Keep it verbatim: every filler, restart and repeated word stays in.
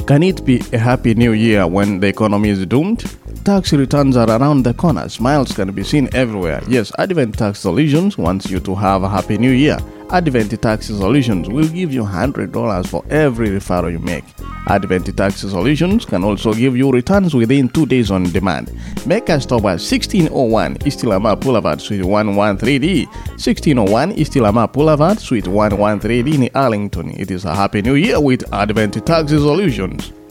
Can it be a happy new year when the economy is doomed? Tax returns are around the corner. Smiles can be seen everywhere. Yes, Advent Tax Solutions wants you to have a happy new year. Advent Tax Solutions will give you one hundred dollars for every referral you make. Advent Tax Solutions can also give you returns within two days on demand. Make a stop at sixteen oh one East Lamar Boulevard, Suite one thirteen D. sixteen oh one East Lamar Boulevard, Suite one thirteen D in Arlington. It is a happy new year with Advent Tax Solutions.